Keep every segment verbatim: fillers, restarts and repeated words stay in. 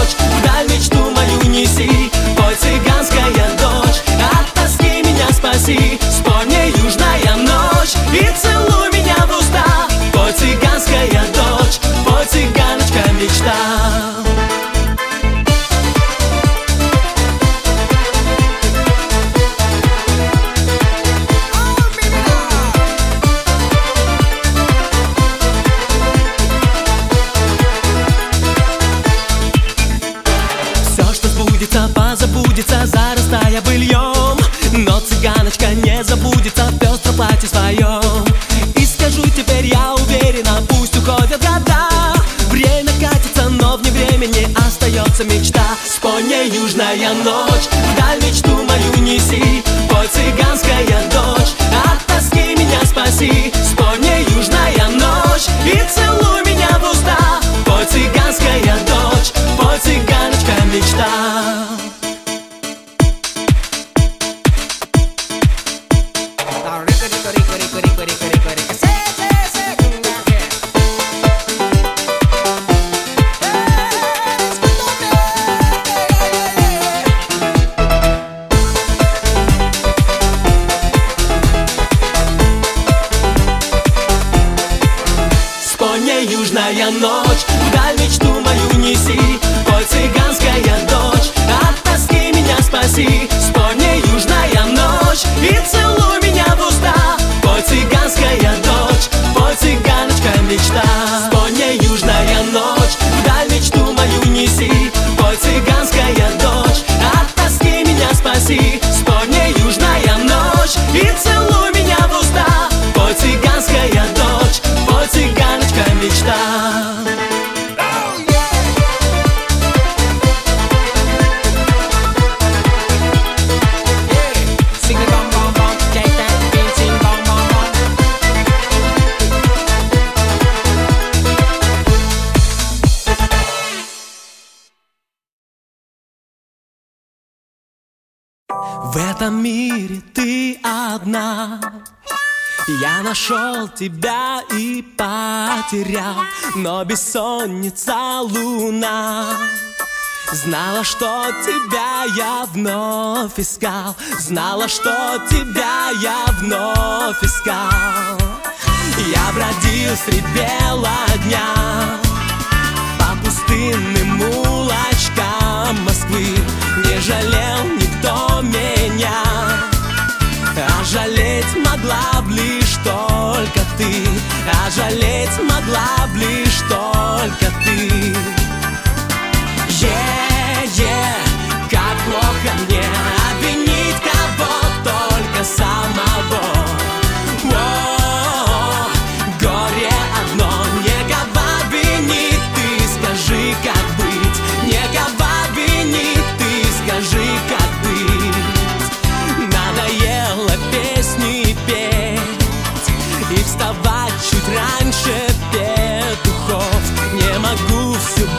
ночь, вдаль мечту мою неси. Пой, цыганская дочь, от тоски меня спаси. Спой мне, южная ночь, и целуй меня в уста. Пой, цыганская дочь, пой, цыганочка, мечта. Позабудется, зарастая быльем. Но цыганочка не забудется в пестром платье своем. И скажу теперь я уверенно, пусть уходят года. Время катится, но вне времени остается мечта. Спой мне, южная ночь, вдаль мечту мою неси. Пой, цыганская дочь, от тоски меня спаси. Спой мне, южная ночь, и целуй меня в уста. Пой, цыганская дочь, пой, цыганочка, мечта. Южная ночь, вдаль мечту мою неси. Пой, цыганская дочь, от тоски меня спаси. Спой мне, южная ночь, и целуй меня в уста. Пой, цыганская дочь, пой, цыганочка, мечта. Спой мне, южная ночь, вдаль мечту мою неси. Пой, цыганская дочь, от тоски меня спаси. Спой мне, южная ночь, и целуй меня в уста. Пой, цыганская дочь, пой, цыганочка, мечта. В этом мире ты одна. Я нашел тебя и потерял, но бессонница луна знала, что тебя я вновь искал. Знала, что тебя я вновь искал. Я бродил средь бела дня по пустынным улочкам Москвы. Не жалел никто меня, а жалеть могла б лишь только ты. А жалеть могла б лишь только ты. Е-е, как плохо мне обвинить кого, только самого. О, горе одно, некого винить, ты скажи, как быть. Некого винить, ты скажи, как быть. Надоело песни петь и вставать чуть раньше петухов. Не могу всю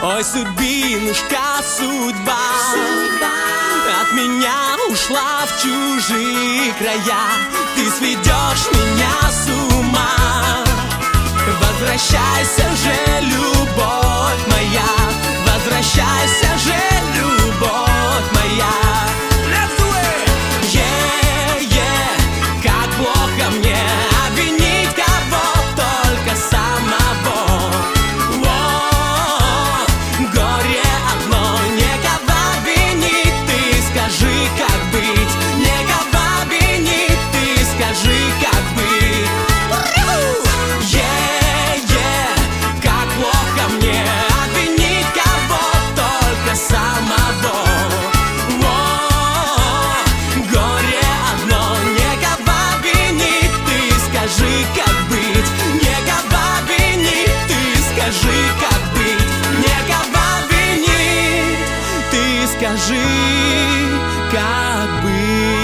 Ой, судьбинушка, судьба, судьба от меня ушла в чужие края. Ты сведешь меня с ума. Возвращайся же, любовь моя, возвращайся же, любовь моя. Let's do it! Yeah, yeah, как плохо мне обвинить кого, только самого. О, горе одно, некого винить, ты скажи, как быть. Некого винить, ты скажи, как быть. Yeah, yeah, как плохо мне обвинить кого, только самого. О, горе одно, некого винить, ты скажи, как быть. Некого винить, ты скажи, как быть. Некого винить, ты скажи, как быть.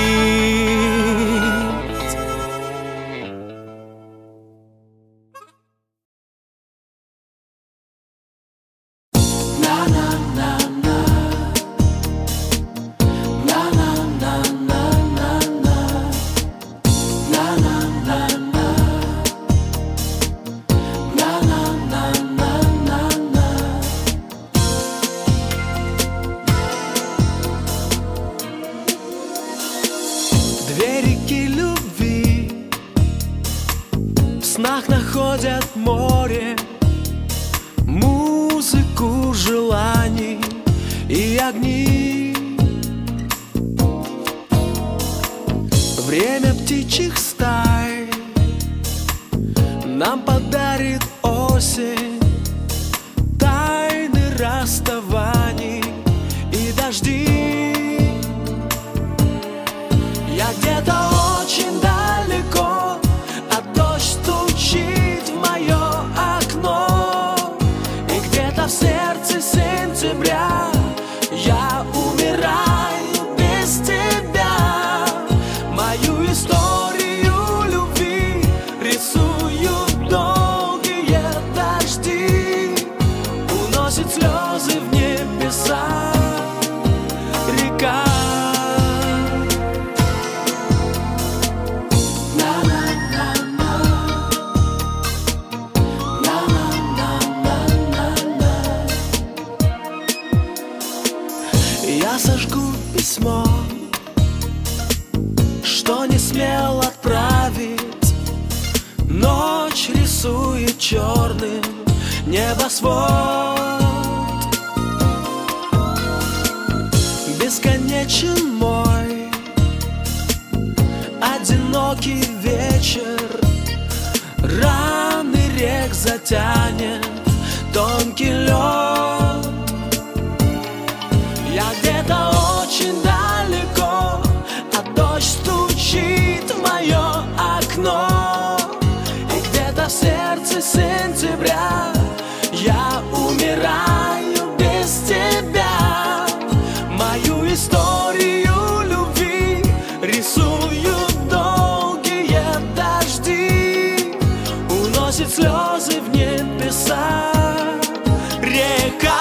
Две реки любви в снах находят море, музыку желаний и огни. Время птичьих стай нам подарит осень, тайны расставаний и дожди. Я где-то очень далеко, а дождь стучит в мое окно. И где-то в сердце сентября я умираю без тебя. Мою историю любви рисуют долгие дожди, уносит слезы в небеса река. Я сожгу письмо, что не смел отправить. Ночь рисует черным небосвод. Бесконечен мой одинокий вечер, раны рек затянет тонкий лед. Я где-то очень далеко, а дождь стучит в мое окно. И где-то в сердце сентября я умираю без тебя. Мою историю любви рисуют долгие дожди, уносит слезы в небеса река.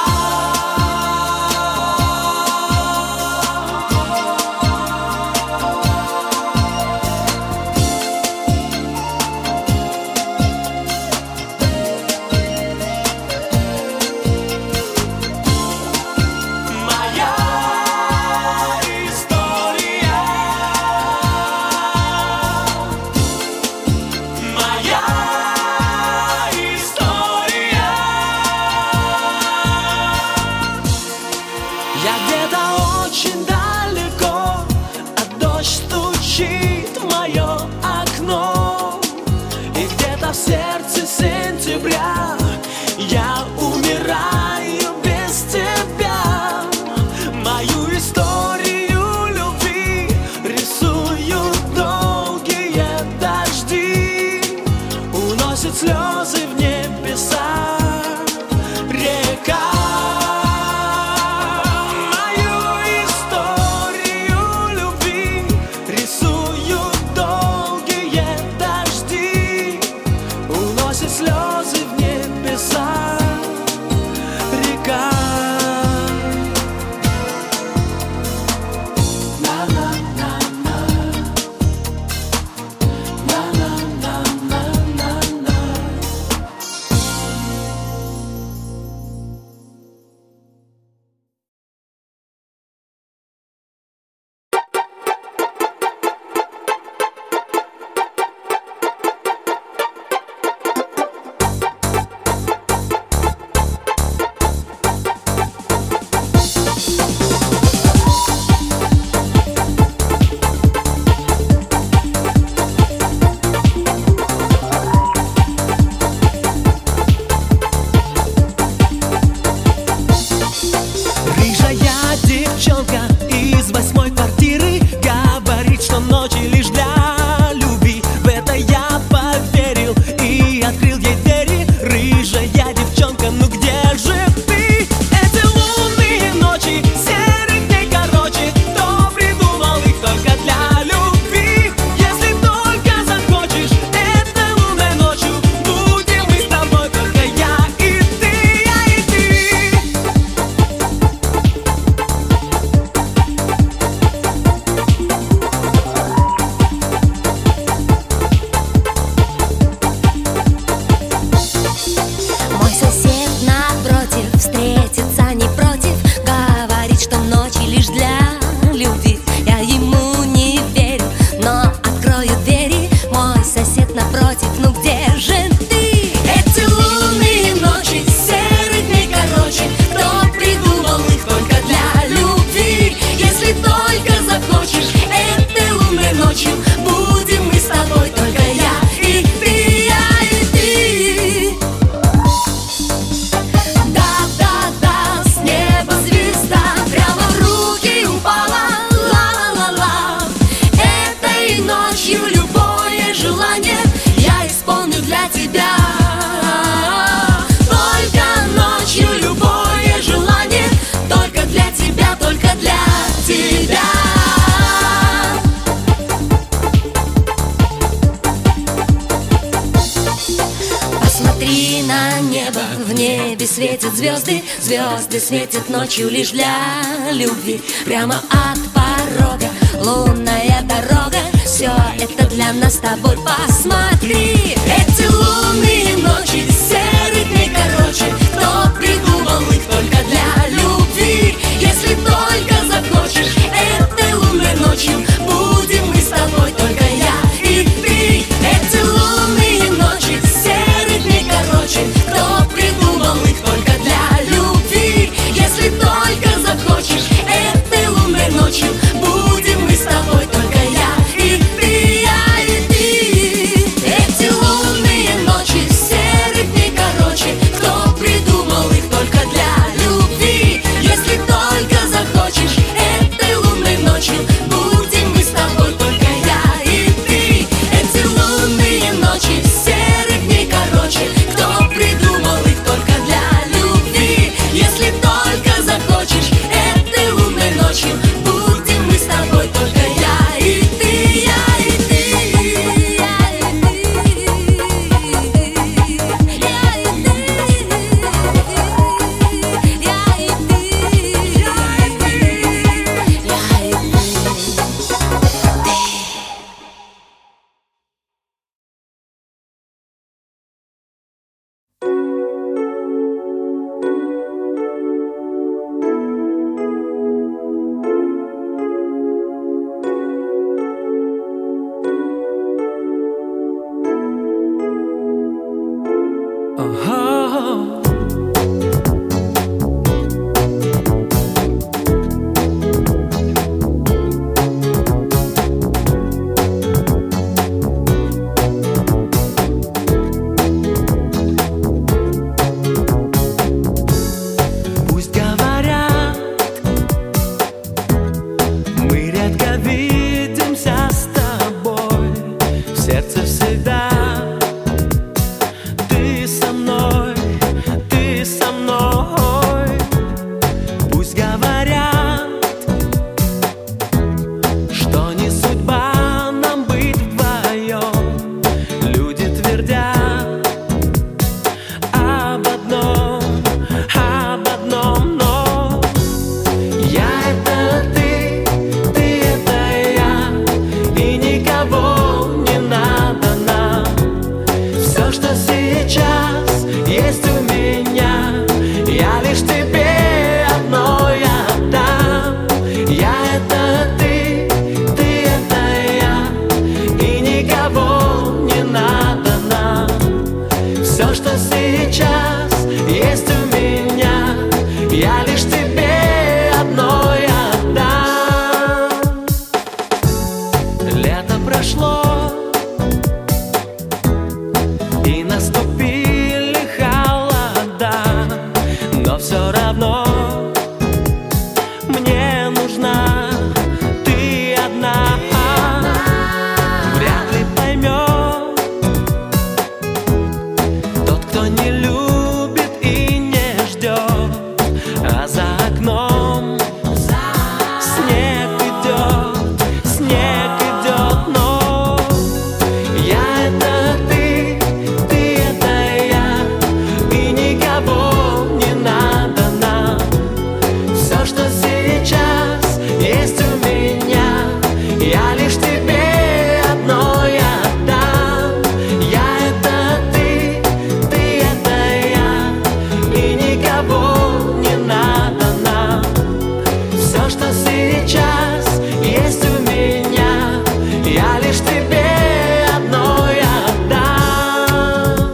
небе светят звезды, звезды светят ночью лишь для любви. Прямо от порога лунная дорога, все это для нас с тобой, посмотри. Эти лунные ночи, серые дни короче, кто придумал их только для любви? Если только захочешь, этой лунной ночью будем мы с тобой, только я и ты. Эти лунные ночи, серые дни короче, кто придумал их только для любви? Если только захочешь, этой лунной ночью будем мы с тобой, только я и ты, я и ты. Эти лунные ночи, серые дни короче, кто придумал их только для любви? Если только захочешь, этой лунной ночью будем мы с тобой, только я и ты. Эти лунные ночи, серые дни короче, кто придумал их только для любви? Если только захочешь, этой лунной ночью будем мы с тобой, только я и ты, я и ты, я и ты, я и Пусть говорят, мы редко видимся с тобой, в сердце всегда ты со мной, ты со мной. Пусть говорят, что не судьба нам быть вдвоем, люди твердят об одном, об одном, но я — это ты, ты — это я, и никого не надо нам. Все, что сейчас есть у меня, я лишь тебе одной отдам. Я — это ты, ты — это я, и никого не надо нам. Все, что сейчас есть у меня, я лишь тебе одной отдам. Лето прошло, и наступили холода, но все равно мне нужна ты одна. Вряд ли поймет тот, кто не любит и не ждет, а за окном снег идет, снег идет, но я — это ты, ты — это я, и никого не надо нам. Все, что сейчас есть у меня, я лишь тебе одной отдам. Я — это ты, ты — это я, и никого не надо нам. Все, что сейчас есть у меня, я лишь тебе одной отдам.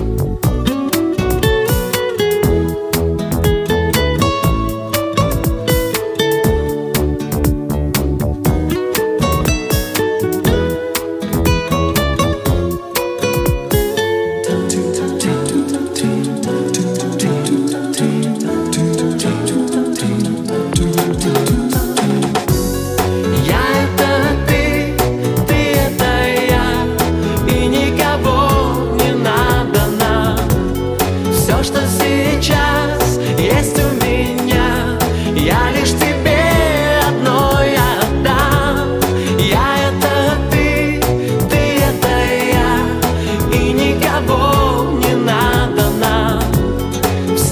Я — это ты, ты — это я, и никого не надо нам. Все, что сейчас есть у меня, я лишь тебе одной отдам. Я — это ты, ты — это я, и никого не надо нам.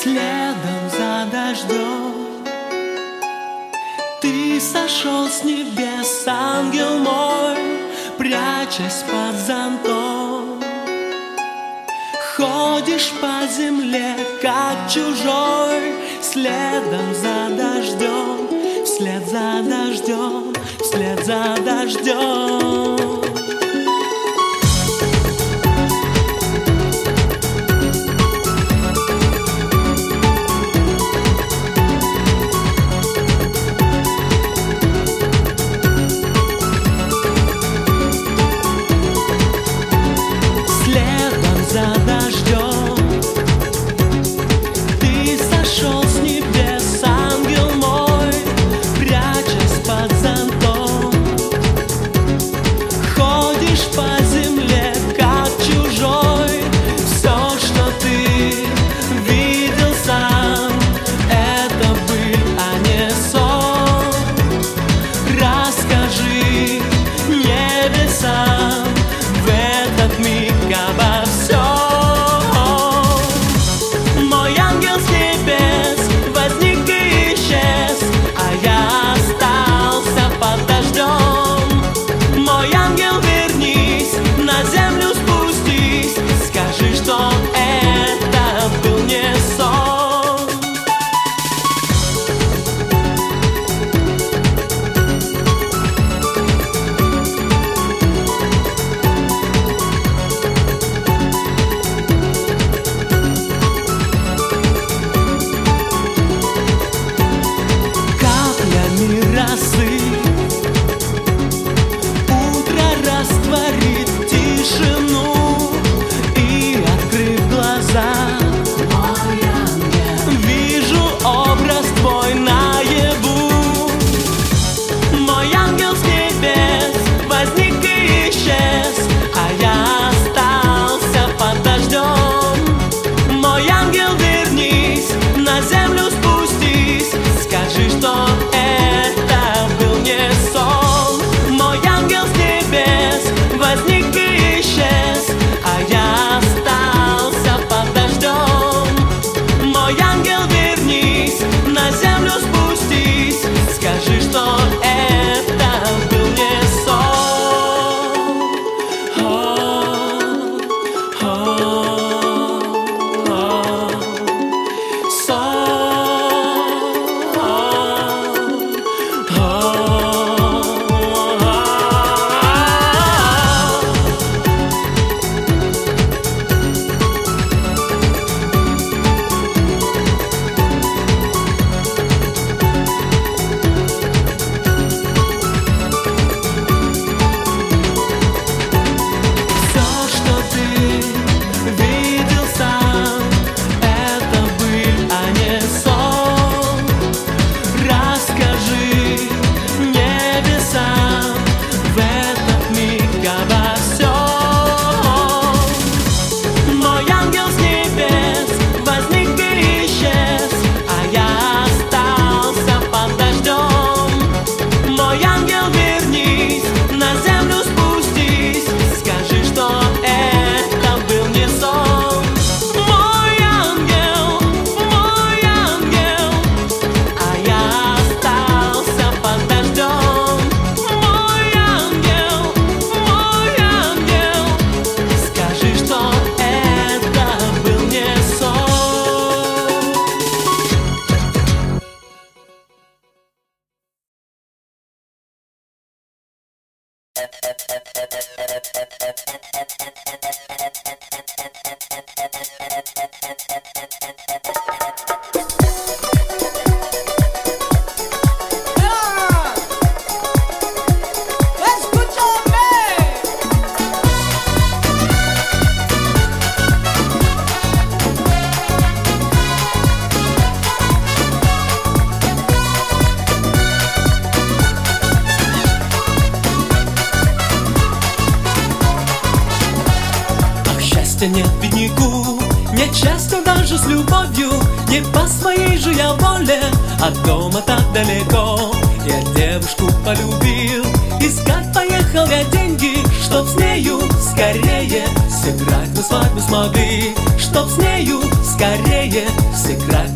Следом за дождем ты сошел с небес, ангел мой, прячась под зонтом. Ходишь по земле, как чужой, следом за дождем, вслед за дождем, вслед за дождем. Нет бедняку, не часто даже с любовью, не по своей же я воле, от дома так далеко. Я девушку полюбил, искать поехал я деньги, чтоб с нею скорее сыграть мы свадьбу смогли, чтоб с нею скорее сыграть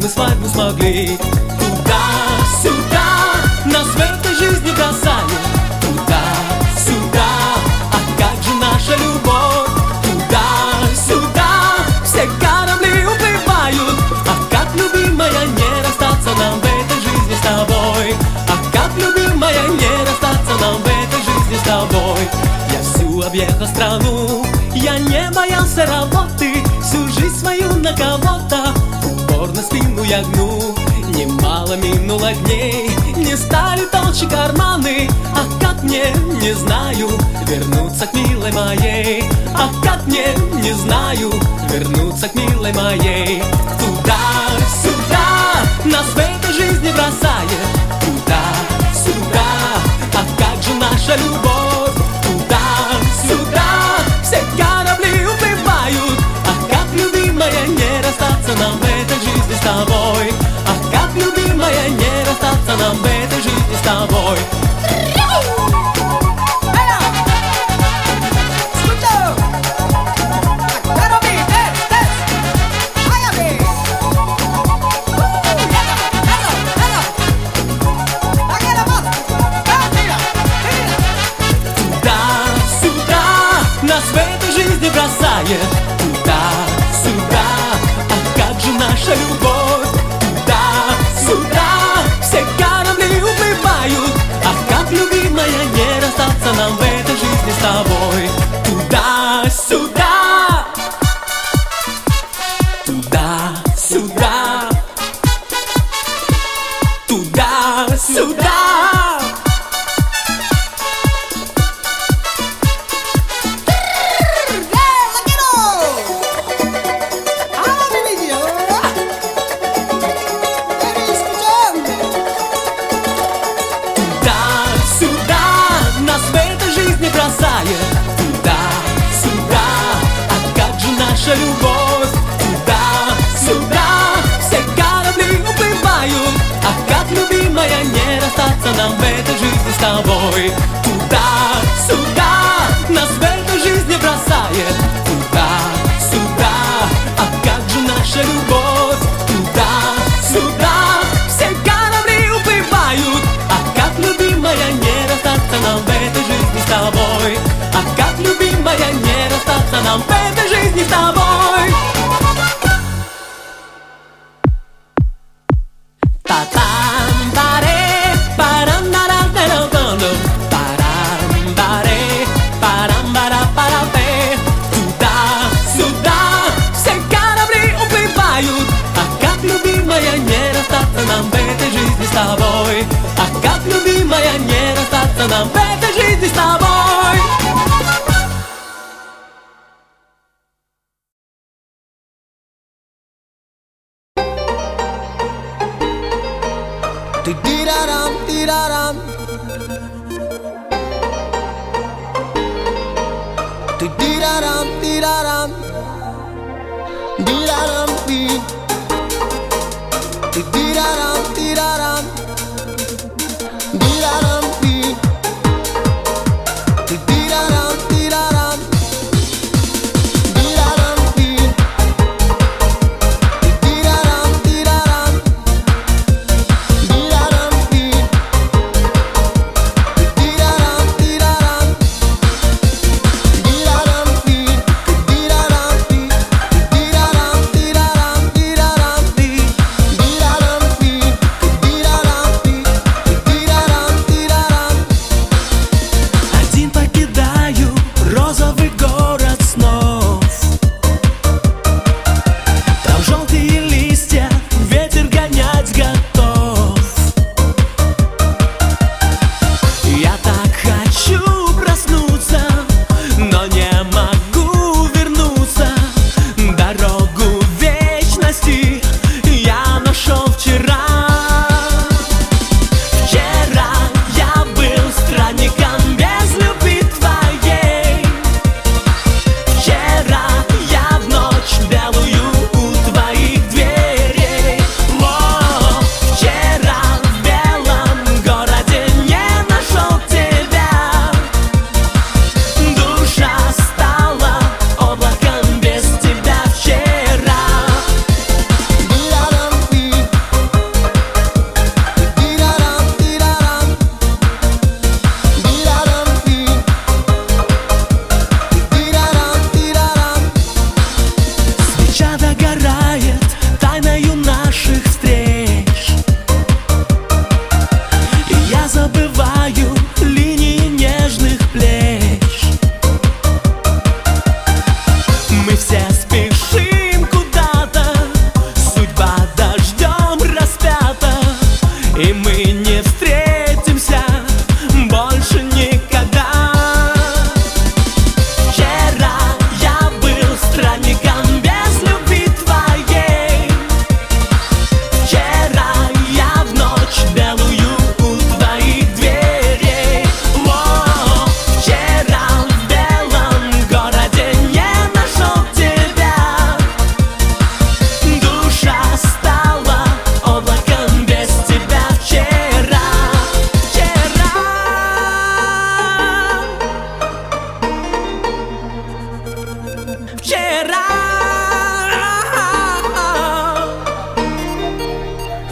свадьбу смогли. Туда-сюда нас в этой жизни бросали. Туда-сюда, а как же наша любовь? Туда-сюда все корабли уплывают. А как, любимая, не расстаться нам в этой жизни с тобой? А как, любимая, не расстаться нам в этой жизни с тобой? Я всю объехал страну, я не боялся работы, всю жизнь свою на кого-то упорно спину я гну. Немало минуло дней, не стали толще карманы. А как мне, не знаю, вернуться к милой моей? А как мне, не знаю, вернуться к милой моей? Туда-сюда нас в этой жизни бросает. Туда-сюда, а как же наша любовь? Туда-сюда все корабли уплывают. А как, любимая, не расстаться нам в этой жизни с тобой? А как, любимая, не расстаться нам в этой жизни с тобой? Туда-сюда нас в этой жизни бросает. Туда-сюда, а как же наша любовь? Туда-сюда все корабли уплывают. А как, любимая, не расстаться нам в этой жизни с тобой? Туда-сюда, туда-сюда, туда-сюда. Туда-сюда, а как же наша любовь? Туда-сюда все корабли уплывают. А как, любимая, не расстаться нам в этой жизни с тобой? Туда-сюда нас в этой жизни бросает. Туда-сюда, а как же наша любовь? Туда-сюда все корабли уплывают. А как, любимая, не расстаться нам в этой жизни с тобой? А как, любимая, не расстаться нам в этой жизни с тобой? Та-там-баре, парам-бара-та-ра-та-ра, парам-баре, парам-бара-пара-пе. Туда-сюда все корабли уплывают. А как, любимая, не расстаться нам в этой жизни с тобой? А как, любимая, не расстаться нам в этой жизни с тобой? Tiraram, tiraram, tiraram, tiraram, tiraram, tiraram, tiraram, tiraram, tiraram, tiraram. Tira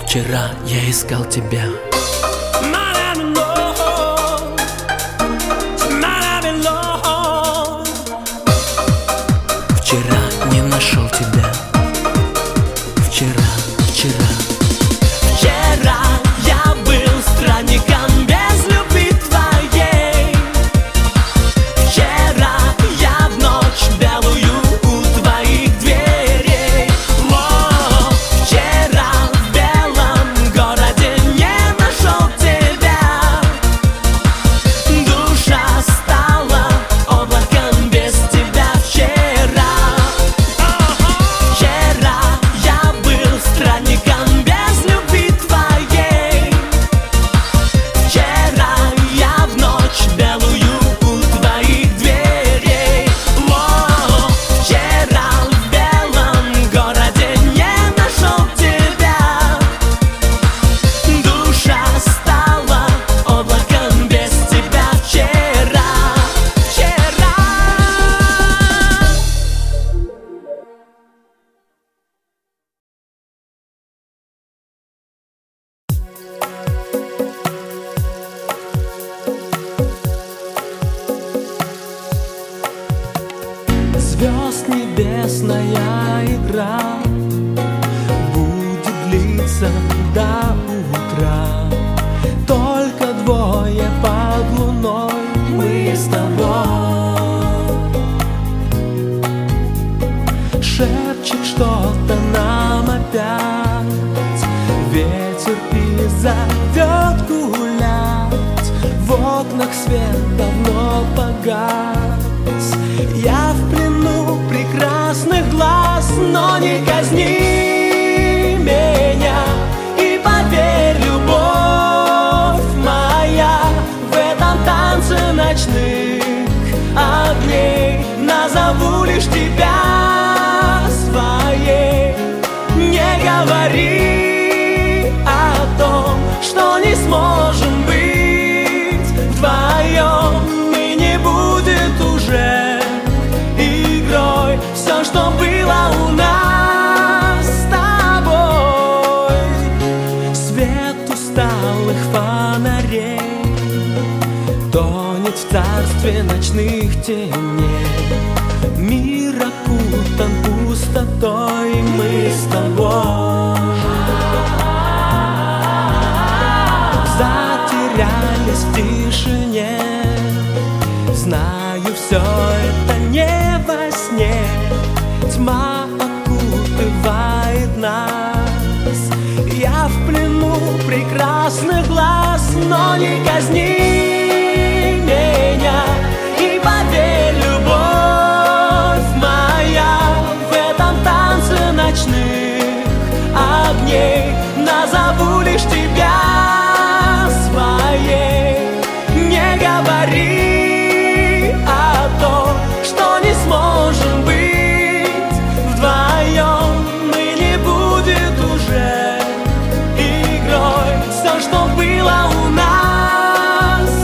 Вчера я искал тебя. Вчера не нашел тебя. Вчера, вчера. Вчера я был странником без любви твоей. Вчера я в ночь белую у твоих дверей. О, вчера в белом городе не нашел тебя. Душа стала облаком без тебя. Вчера, вчера я был странником без любви твоей. Вчера я в ночь белую у твоих дверей. О, вчера в белом городе не нашел тебя. Душа стала облаком без тебя. Вчера, вчера. Звезд небесная игра будет длиться до утра. Только двое под луной, мы с тобой. Шепчет что-то нам опять, ветер и зовет гулять. В окнах свет давно погас. Я в плену прекрасных глаз, но не казни меня. И поверь, любовь моя, в этом танце ночных огней назову лишь тебя своей. Не говори о том, что не сможем быть вдвоем. И не будет уже игрой все, что было у нас с тобой. Свет усталых фонарей тонет в царстве ночных теней. Мир окутан пустотой, мы с тобой затерялись в тишине. Знаю, все это не во сне. Тьма окутывает нас. Я в плену прекрасных глаз, но не казни меня. И поверь, любовь моя, в этом танце ночных огней назову лишь тебя своей. Не говори о том, что не сможем быть вдвоем. И не будет уже игрой все, что было у нас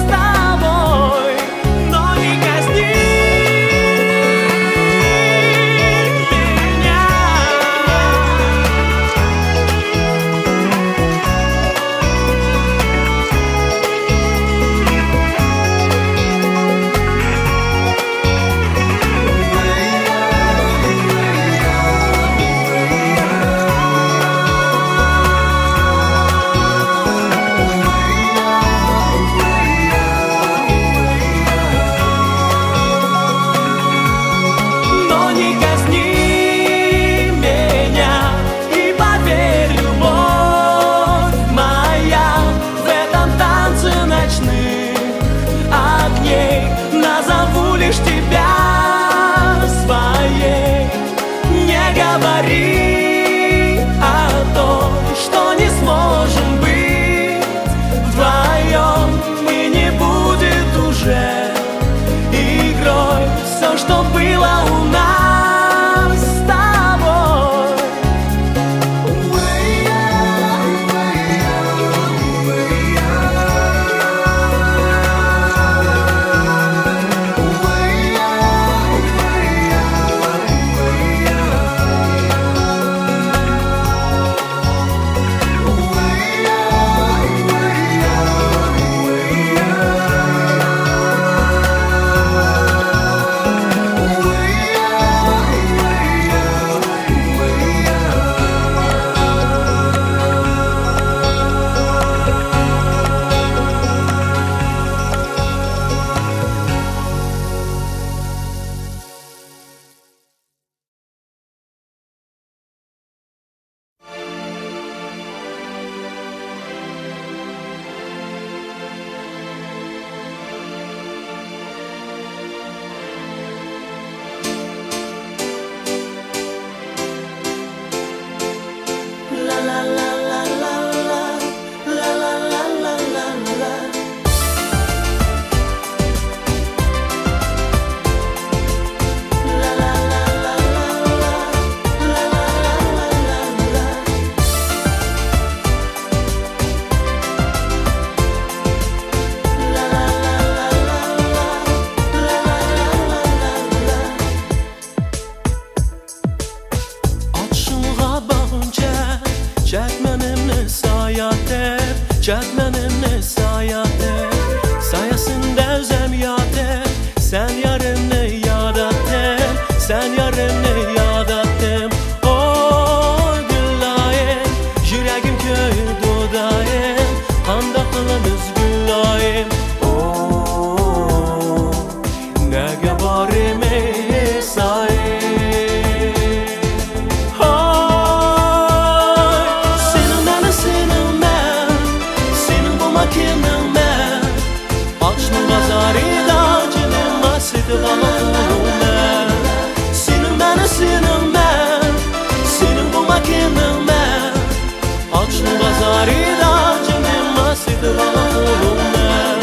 makinaman ochni bozorida jinim sidvaluman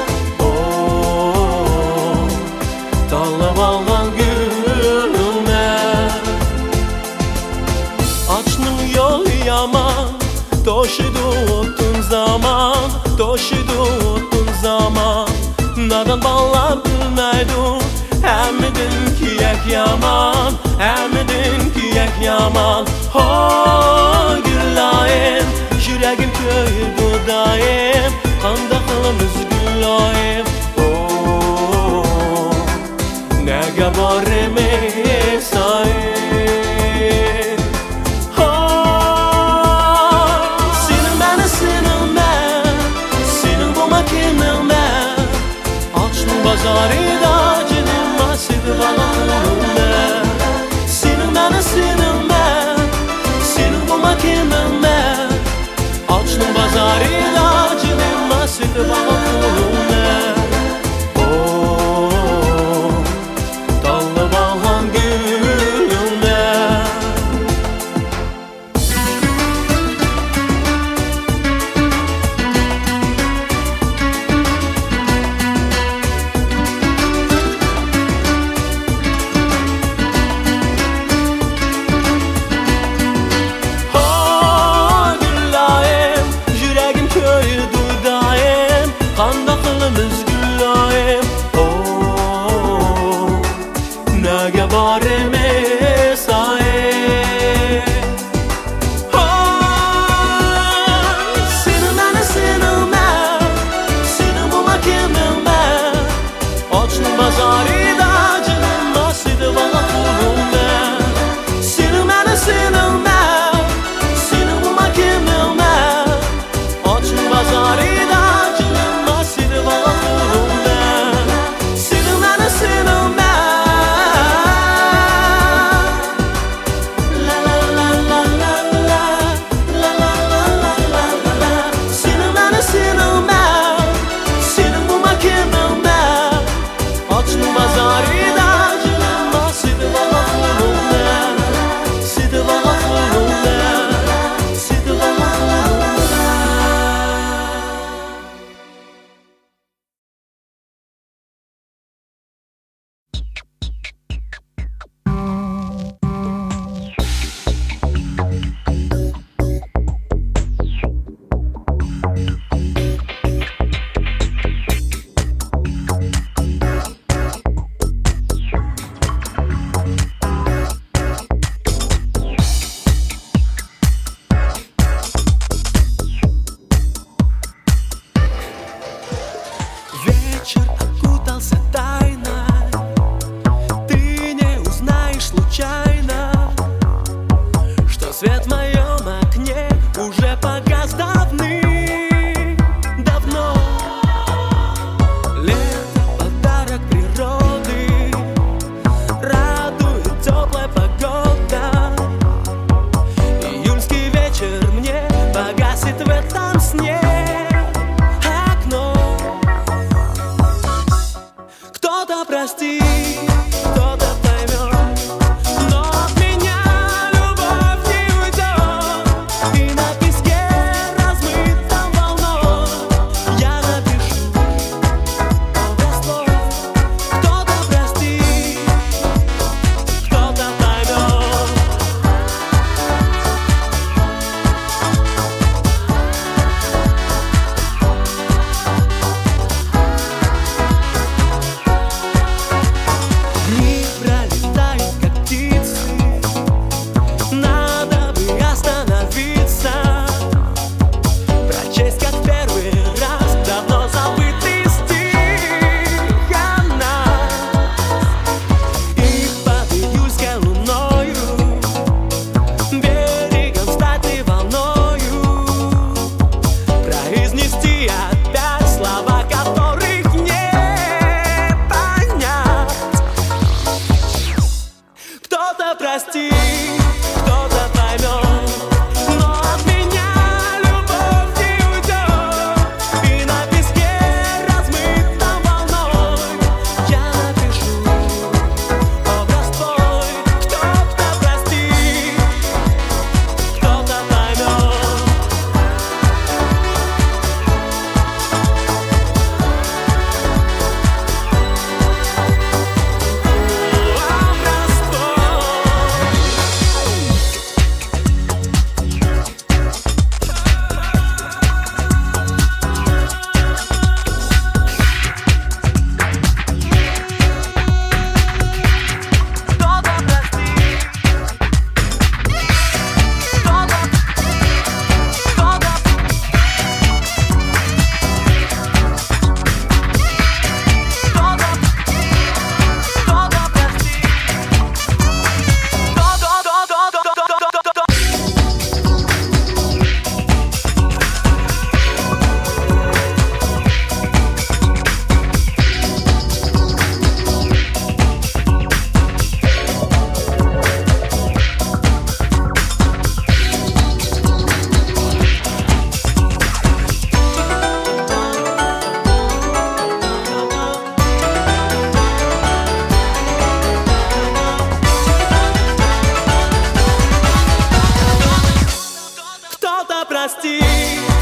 oh tanlab olgan gulman ochning yo'li yomon to'shidi o'tun zaman to'shidi o'tun zaman nadan bolalar bilmaydi hamidin kiyak yaman hamidin kiyak yaman oh güllayim yüreğim köyüdü daim qanda qilamiz güllayim oh nega borim esayim oh senin beni senin ben senin bu makinim ben ochning bozorida senin beni senin ben senin bu makinim ben ochning bozorida jinim sidvaluman oh tanlab olgan gulman qanda qilamiz gullayim oh nega borim esayim oh senin beni senin ben senin bu makinim ben ochning bozorida jinim sidvaluman senin beni senin ben senin bu makinim ben ochning bozorida свет в моем окне уже погас давным-давно. Лето, подарок природы, радует теплая погода. Июльский вечер мне погасит в этом сне окно. Кто-то простит, кто-то поймет, но от меня любовь не уйдет. прости.